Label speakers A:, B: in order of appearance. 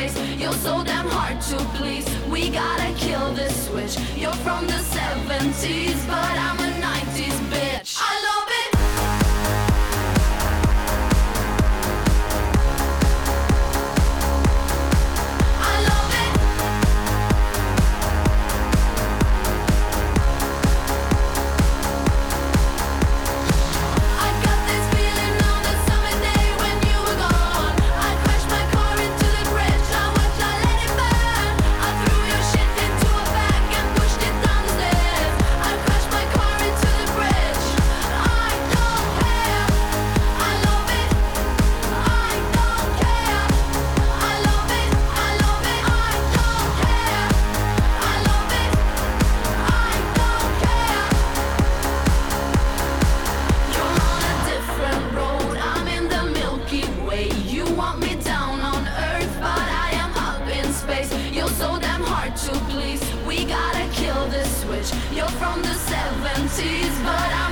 A: space. You're so damn hard to please. We gotta kill this switch. You're from the 70s, but I'm a 90s bitch. I love it. You're from the 70s, but I'm